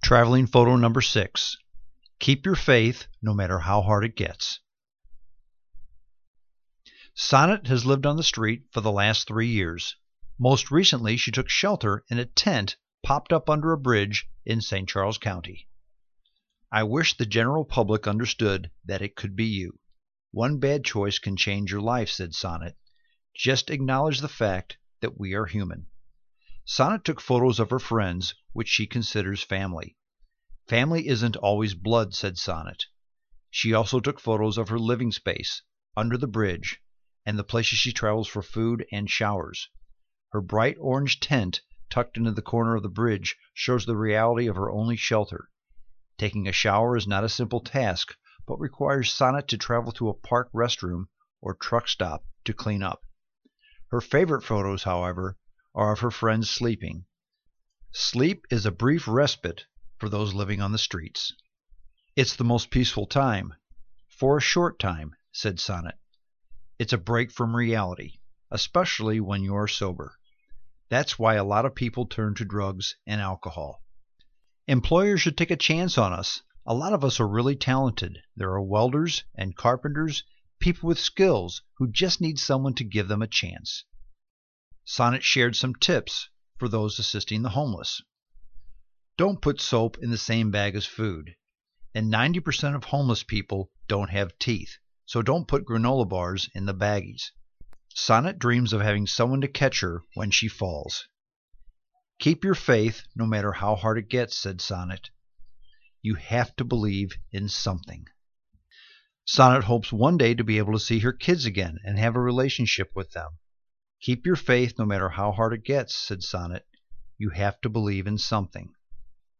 Traveling photo number 6. Keep your faith no matter how hard it gets. Sonnet has lived on the street for the last 3 years. Most recently, she took shelter in a tent popped up under a bridge in St. Charles County. I wish the general public understood that it could be you. One bad choice can change your life, said Sonnet. Just acknowledge the fact that we are human. Sonnet took photos of her friends, which she considers family. Family isn't always blood, said Sonnet. She also took photos of her living space, under the bridge, and the places she travels for food and showers. Her bright orange tent, tucked into the corner of the bridge, shows the reality of her only shelter. Taking a shower is not a simple task, but requires Sonnet to travel to a park restroom or truck stop to clean up. Her favorite photos, however, are of her friends sleeping. Sleep is a brief respite for those living on the streets. It's the most peaceful time. For a short time, said Sonnet. It's a break from reality, especially when you are sober. That's why a lot of people turn to drugs and alcohol. Employers should take a chance on us. A lot of us are really talented. There are welders and carpenters, people with skills who just need someone to give them a chance. Sonnet shared some tips for those assisting the homeless. Don't put soap in the same bag as food. And 90% of homeless people don't have teeth, so don't put granola bars in the baggies. Sonnet dreams of having someone to catch her when she falls. Keep your faith no matter how hard it gets, said Sonnet. You have to believe in something. Sonnet hopes one day to be able to see her kids again and have a relationship with them. Keep your faith no matter how hard it gets, said Sonnet. You have to believe in something.